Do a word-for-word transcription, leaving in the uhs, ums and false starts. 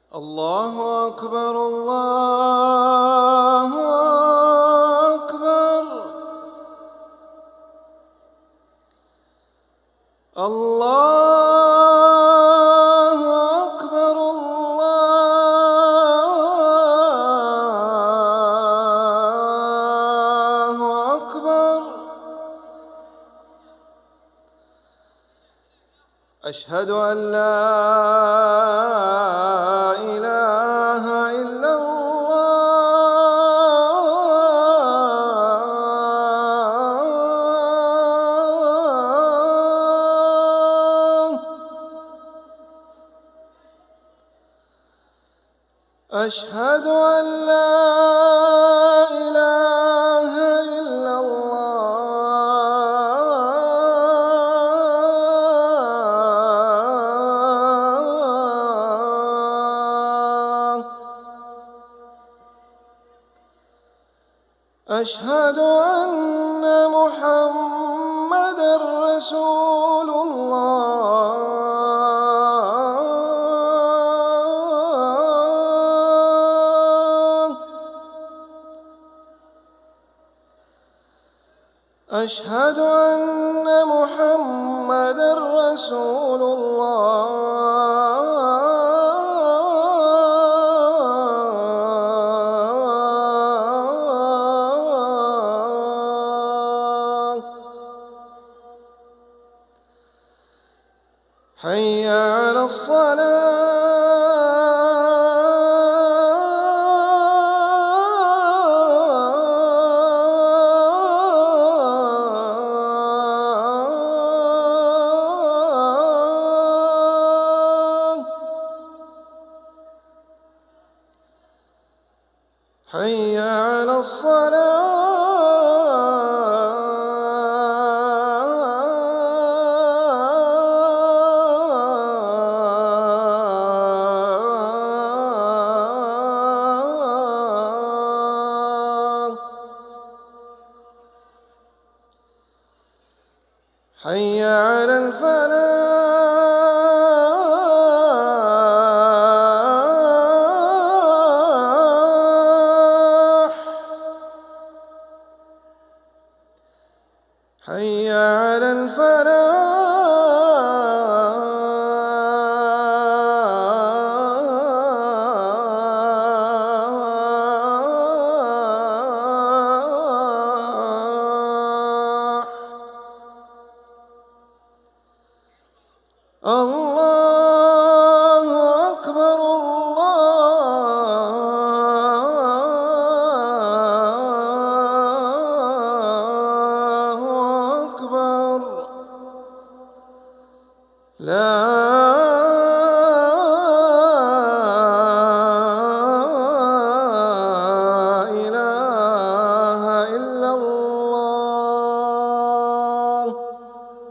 الله أكبر الله أكبر الله أكبر الله أكبر. أشهد أن لا إله إلا الله. أشهد أن لا إله إلا الله. أشهد أن محمدًا رسول الله. أشهد أن محمدًا رسول الله. حي على الصلاة. حي على الصلاة. حي على الفلاح. حي على الفلاح. الله أكبر الله أكبر. لا